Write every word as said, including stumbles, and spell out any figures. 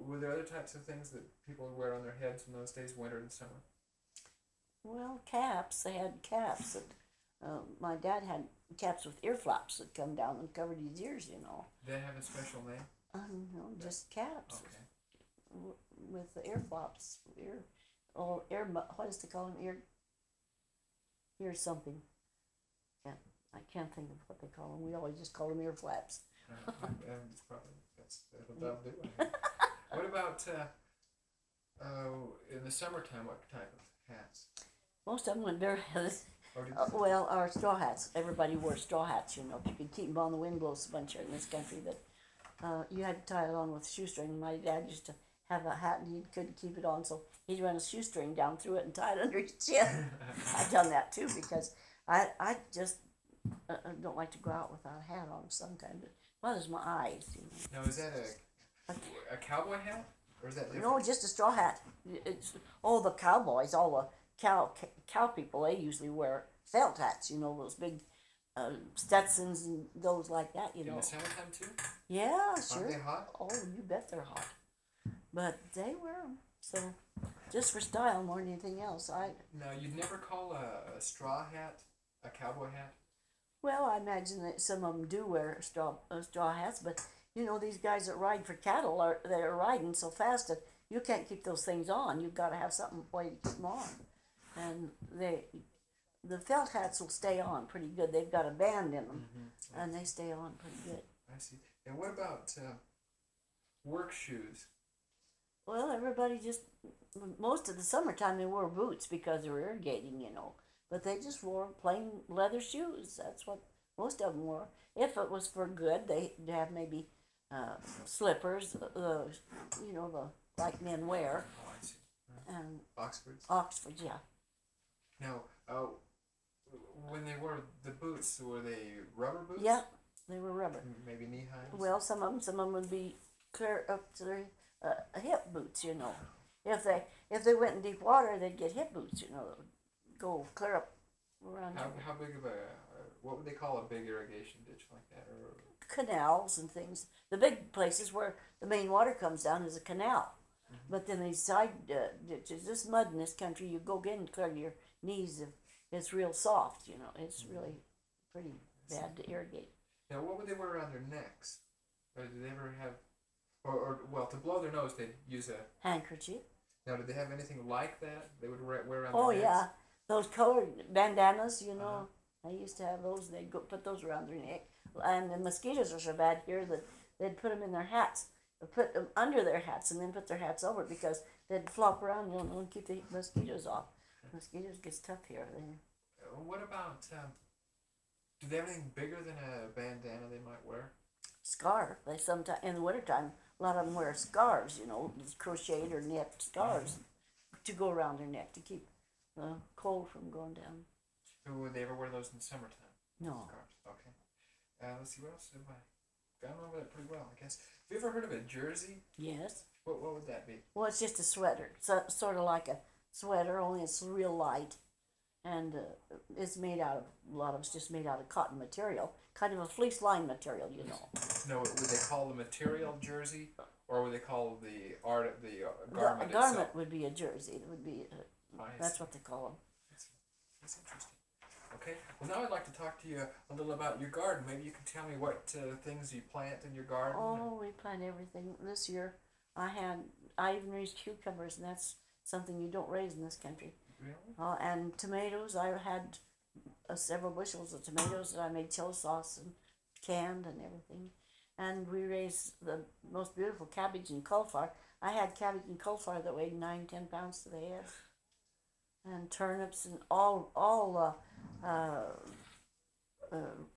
were there other types of things that people would wear on their heads in those days, winter and summer? Well, caps. They had caps. That, uh, my dad had caps with ear flaps that come down and covered his ears, you know. Did they have a special name? I don't know, just caps Okay. w- with the ear flaps, ear, or ear. mu- What is they call them? Ear. Ear something. Yeah, I can't think of what they call them. We always just call them ear flaps. Uh, and it's probably that's that'll, that'll do it. What about uh, uh, in the summertime? What type of hats? Most of them went bare. Or did Uh, well, our straw hats. Everybody wore straw hats, you know. If you could keep them on, the wind blows a bunch here in this country. But uh, you had to tie it on with a shoestring. My dad used to have a hat, and he couldn't keep it on, so he'd run a shoestring down through it and tie it under his chin. I've done that too because I I just uh, uh, don't like to go out without a hat on sometimes. It bothers my eyes, you know. Now is that a a cowboy hat or is that different? No, just a straw hat. It's all the cowboys, all the cow cow people. They usually wear felt hats. You know, those big uh, Stetsons and those like that. You In know. the summertime too? Yeah, sure. Aren't they hot? Oh, you bet they're hot. But they wear them, so just for style more than anything else. I Now you'd never call a, a straw hat a cowboy hat. well, I imagine that some of them do wear straw uh, straw hats, but you know these guys that ride for cattle are they're riding so fast that you can't keep those things on. You've got to have something for you to keep them on, and they the felt hats will stay on pretty good. They've got a band in them, Mm-hmm. and they stay on pretty good. I see. And what about uh, work shoes? Well, everybody just most of the summertime they wore boots because they were irrigating, you know. But they just wore plain leather shoes. That's what most of them wore. If it was for good, they'd have maybe uh, slippers, uh, you know, the like men wear, Oh, I see. and Oxfords. Oxfords, yeah. Now, uh, when they wore the boots, were they rubber boots? Yeah, they were rubber. Maybe knee highs. Well, some of them, some of them would be clear up to their uh, hip boots, you know. If they if they went in deep water, they'd get hip boots, you know, that would go clear up around How, there. how big of a uh, what would they call a big irrigation ditch like that? Or Canals and things. The big places where the main water comes down is a canal. Mm-hmm. But then these side uh, ditches, this mud in this country, you go get and clear your knees if it's real soft, you know. It's really pretty bad to irrigate. now, what would they wear around their necks? Or did they ever have, or, or well, to blow their nose, they'd use a. Handkerchief. Now, did they have anything like that? They would wear, wear around Oh, their yeah. necks? Those colored bandanas, you know. Uh-huh. I used to have those. They'd go put those around their neck. And the mosquitoes are so bad here that they'd put them in their hats. Put them under their hats and then put their hats over it because they'd flop around, you know, and keep the mosquitoes off. Mosquitoes gets tough here. They, Uh, What about, um, do they have anything bigger than a bandana they might wear? scarf. They sometimes in the wintertime, a lot of them wear scarves, you know, these crocheted or knit scarves to go around their neck to keep the cold from going down. Or would they ever wear those in the summertime? No. Scarves. Okay. Uh, let's see, what else have I gone over that pretty well, I guess. Have you ever heard of a jersey? Yes. What what would that be? Well, it's just a sweater. So, sort of like a sweater, only it's real light. And uh, it's made out of, a lot of it's just made out of cotton material. Kind of a fleece lined material, you know. No, would they call the material jersey, or would they call the art the uh, The- garment a garment itself? would be a jersey. It would be, uh, I that's see. what they call them. That's, that's interesting. Okay. Well, now I'd like to talk to you a little about your garden. Maybe you can tell me what uh, things you plant in your garden. Oh, we plant everything. This year, I had, I even raised cucumbers, and that's something you don't raise in this country. Really? Uh, and tomatoes, I had uh, several bushels of tomatoes that I made chili sauce and canned and everything. And we raised the most beautiful cabbage and cauliflower. I had cabbage and cauliflower that weighed nine, ten pounds to the head. And turnips and all, all uh, uh, uh,